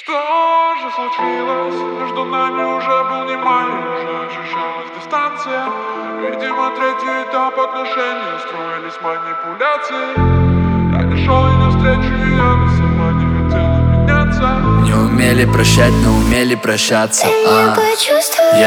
Что же случилось? Между нами уже был не май, уже ощущалась дистанция. Видимо, третий этап отношений, строились манипуляции. Я не шел ей навстречу, и она сама не хотела меняться. Не умели прощать, но умели прощаться. Я почувствую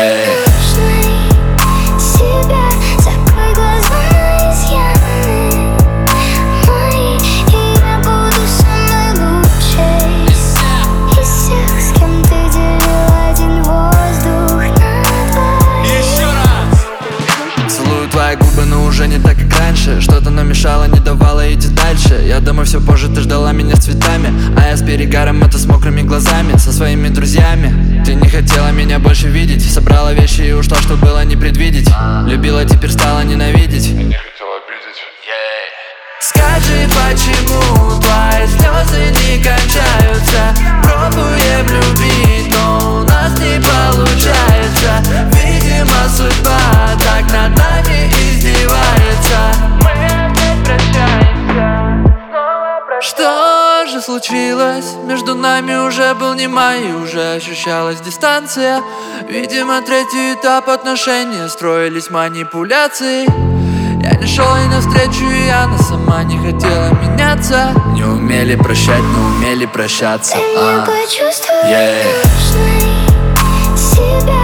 себя. Закрой глаза на изъяны мои, и я буду самой лучшей из всех, с кем ты делил один воздух на двоих. Еще раз! Целую твои губы, но уже не так, как раньше. Что-то нам мешало, не давало идти дальше. Я думаю, все позже ты ждала меня с цветами, а я с перегаром, это с мокрыми глазами, со своими друзьями. Ты не хотела меня больше видеть, собрала вещи и ушла, что было не предвидеть. Любила, теперь стала ненавидеть. Я не хотел обидеть. Скажи, почему твои слезы не кончаются? Пробуем любить, но у нас не получается. Видимо, судьба так над нами издевается. Мы опять прощаемся, снова прощаемся. Что же случилось? Между нами уже был не май, уже ощущалась дистанция. Видимо, третий этап отношений, строились манипуляции. Я не шел ей навстречу, и она сама не хотела меняться. Не умели прощать, но умели прощаться. Я почувствую Yeah. себя.